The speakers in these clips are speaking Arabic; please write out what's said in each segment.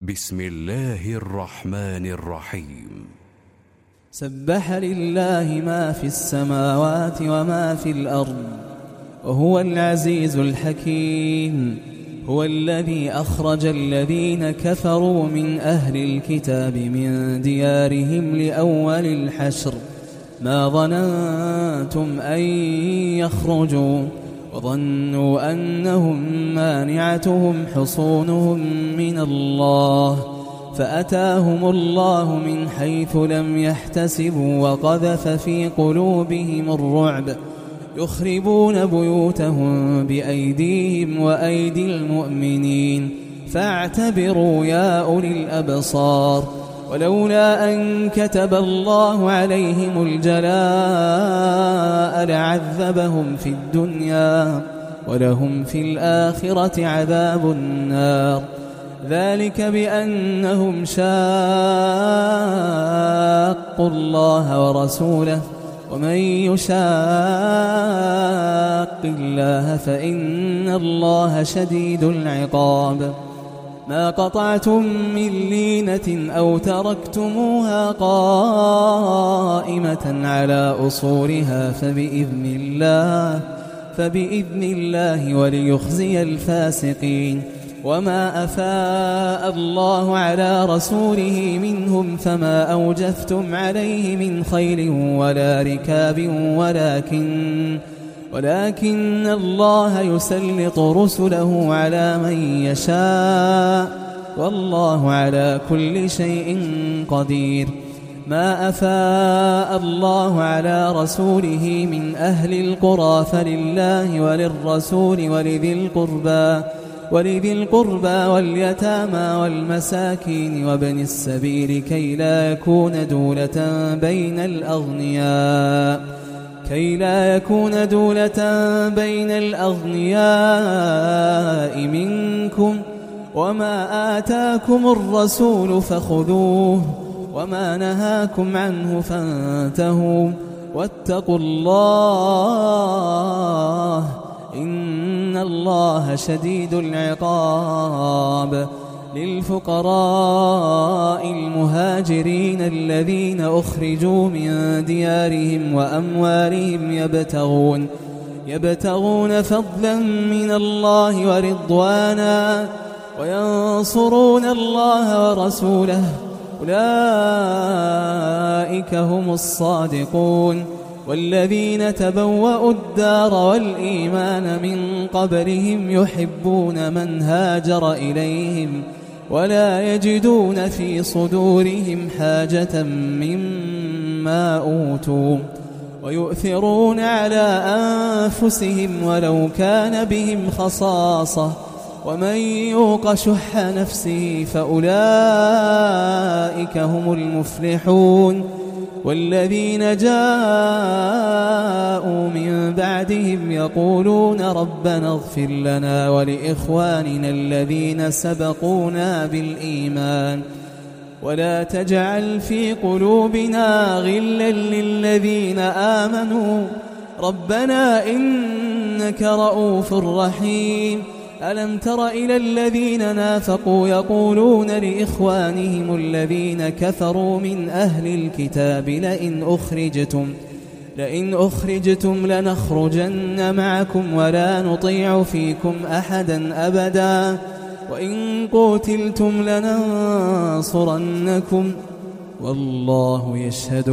بسم الله الرحمن الرحيم. سبح لله ما في السماوات وما في الأرض وهو العزيز الحكيم. هو الذي أخرج الذين كفروا من أهل الكتاب من ديارهم لأول الحشر ما ظننتم أن يخرجوا وظنوا أنهم مانعتهم حصونهم من الله فأتاهم الله من حيث لم يحتسبوا وقذف في قلوبهم الرعب يخربون بيوتهم بأيديهم وأيدي المؤمنين فاعتبروا يا أولي الأبصار. ولولا أن كتب الله عليهم الجلاء لعذبهم في الدنيا ولهم في الآخرة عذاب النار. ذلك بأنهم شاقوا الله ورسوله ومن يشاق الله فإن الله شديد العقاب. ما قطعتم من لينة أو تركتموها قائمة على أصولها فبإذن الله وليخزي الفاسقين. وما أفاء الله على رسوله منهم فما أوجفتم عليه من خيل ولا ركاب ولكن الله يسلط رسله على من يشاء والله على كل شيء قدير. ما أفاء الله على رسوله من أهل القرى فلله وللرسول ولذي القربى واليتامى والمساكين وابن السبيل كي لا يكون دولة بين الأغنياء منكم. وما آتاكم الرسول فخذوه وما نهاكم عنه فانتهوا واتقوا الله إن الله شديد العقاب. للفقراء المهاجرين الذين أخرجوا من ديارهم وأموالهم يبتغون فضلا من الله ورضوانا وينصرون الله ورسوله أولئك هم الصادقون. والذين تبوأوا الدار والإيمان من قبلهم يحبون من هاجر إليهم ولا يجدون في صدورهم حاجة مما أوتوا ويؤثرون على أنفسهم ولو كان بهم خصاصة ومن يوق شح نفسه فأولئك هم المفلحون. والذين جاءوا من بعدهم يقولون ربنا اغفر لنا ولإخواننا الذين سبقونا بالإيمان ولا تجعل في قلوبنا غلا للذين آمنوا ربنا إنك رؤوف رحيم. ألم تر إلى الذين نافقوا يقولون لإخوانهم الذين كفروا من أهل الكتاب لئن أخرجتم لنخرجن معكم ولا نطيع فيكم أحدا أبدا وإن قتلتم لننصرنكم والله يشهد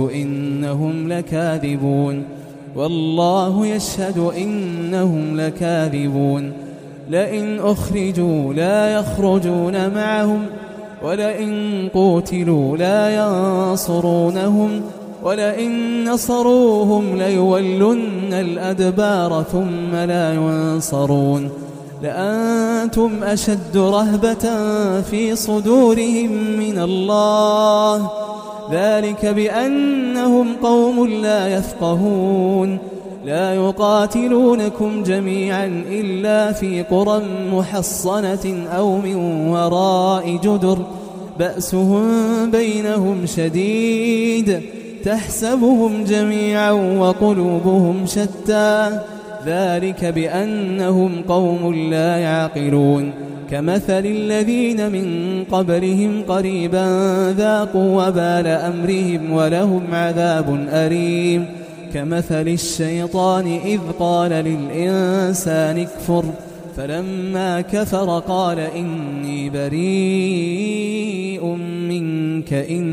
إنهم لكاذبون. لئن أخرجوا لا يخرجون معهم ولئن قتلوا لا ينصرونهم ولئن نصروهم ليولن الأدبار ثم لا ينصرون. لأنتم أشد رهبة في صدورهم من الله ذلك بأنهم قوم لا يفقهون. لا يقاتلونكم جميعا إلا في قرى محصنة أو من وراء جدر بأسهم بينهم شديد تحسبهم جميعا وقلوبهم شتى ذلك بأنهم قوم لا يعقلون. كمثل الذين من قبلهم قريبا ذاقوا وبال أمرهم ولهم عذاب أليم كمثل الشيطان إذ قال للإنسان اكفر فلما كفر قال إني بريء منك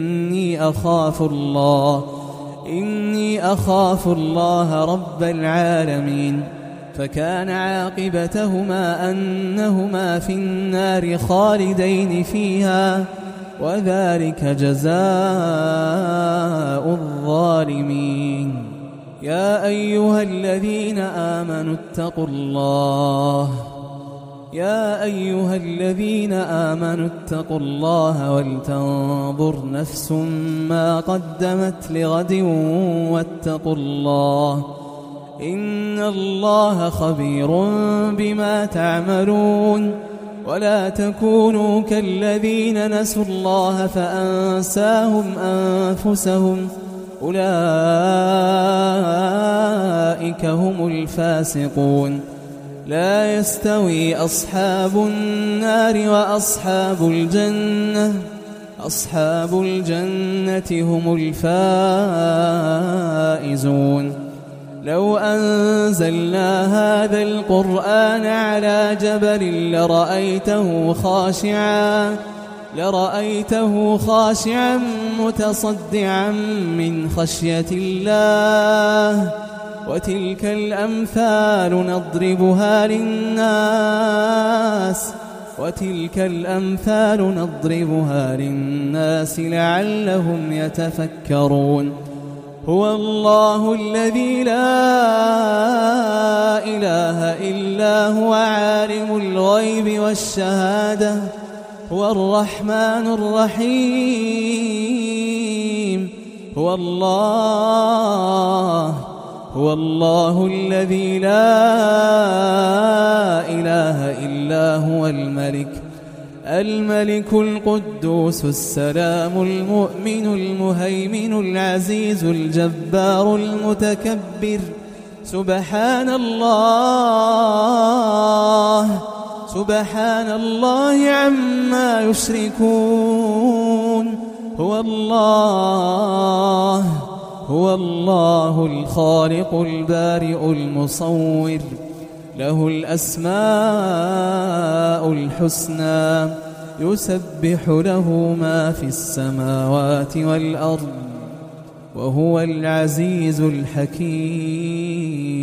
إني أخاف الله رب العالمين فكان عاقبتهما أنهما في النار خالدين فيها وذلك جزاء الظالمين يا أيها الذين آمنوا اتقوا الله ولتنظر نفس ما قدمت لغد واتقوا الله إن الله خبير بما تعملون ولا تكونوا كالذين نسوا الله فأنساهم أنفسهم أولئك هم الفاسقون لا يستوي أصحاب النار وأصحاب الجنة هم الفائزون لو أنزلنا هذا القرآن على جبل لرأيته خاشعا متصدعا من خشية الله وتلك الأمثال نضربها للناس لعلهم يتفكرون هو الله الذي لا إله إلا هو عالم الغيب والشهادة هو الرحمن الرحيم هو الله الذي لا إله إلا هو الملك القدوس السلام المؤمن المهيمن العزيز الجبار المتكبر سبحان الله عما يشركون هو الله الخالق البارئ المصور له الأسماء الحسنى يسبح له ما في السماوات والأرض وهو العزيز الحكيم